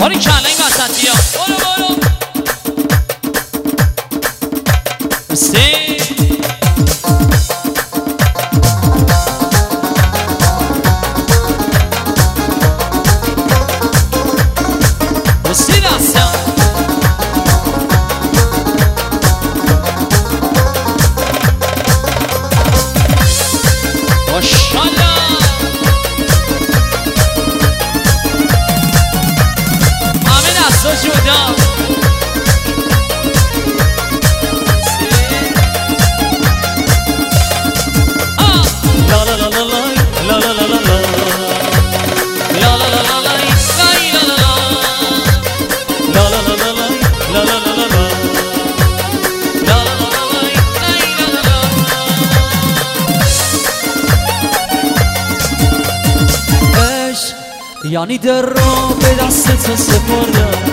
باری کلا این وسط بیا برو برو یعنی در رو به دست تو سپردم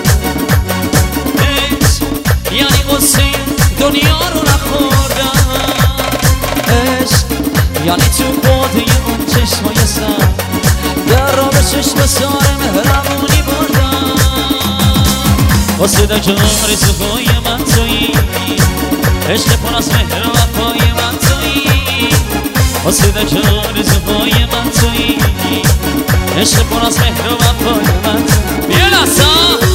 عشق یعنی قصه دنیا رو نخوردم عشق یعنی تو باده اون چشمای سر در رو به چشم سار مهربونی بردم واسه که عمر زفای من تویی عشق پر از مهر و وفای من تویی واسه که عمر زفای من تویی عشق پر از مهر و وفای من بیا نسا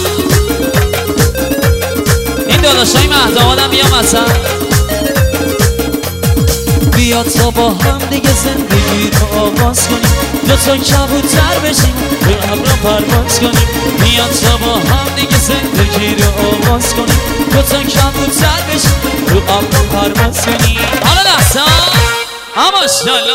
این داداشای مهدامادم بیا مثلا بیا تا با هم دیگه زندگی رو آغاز کنیم دوتا کبوتر بشیم رو ابرا پرواز کنیم بیا تا با هم دیگه زندگی رو آغاز کنیم دوتا کبوتر بشیم رو ابرا پرواز کنیم حالا نسا اما شالله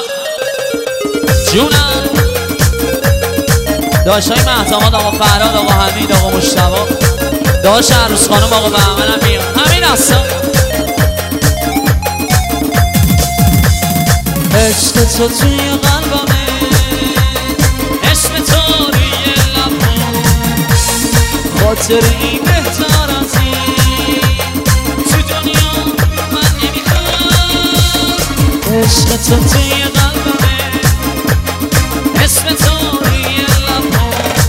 جونم داشتای مهداماد آقا فرهاد آقا حمید آقا مجتبی داشت عروس خانم آقا بهمن هم بیا همین هستم عشق تو توی قلبمه عشق تو روی لبم خاطر این بهتر از این تو دنیا من نمیخوام عشق تو توی قلبمه اسم تو روی لبم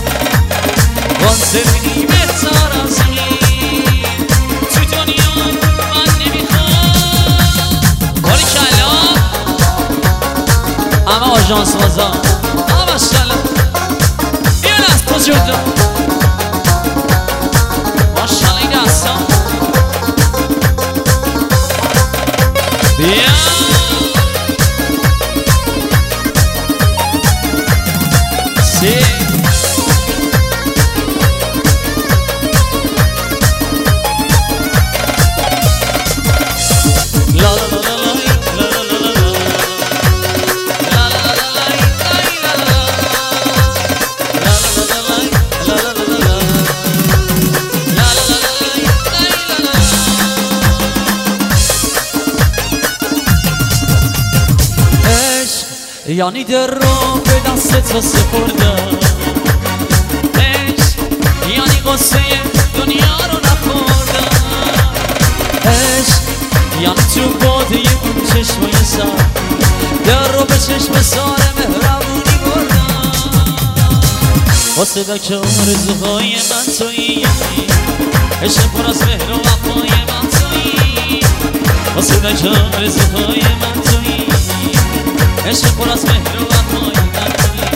خاطر این بهتر از این تو دنیا من نمیخوام باری کلا همه آژانس بازا ماشالله یه دست بزرگ ماشالله این دستا بیا سی لا لا لا یعنی در رو به دست تو سپردم عشق یعنی قصه دنیا رو نخوردم عشق یعنی تو باده اون چشمای سر در رو به چشم سار مهربونی بردم واسه که آرزوهای من تویی عشق پر از مهر و وفای من تویی واسه که آرزوهای من تویی عشق پر از مهر و وفای من تویی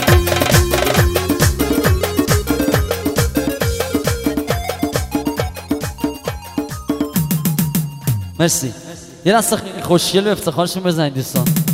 مرسی یه دست خوشگل به افتخارشون بزنید دوستان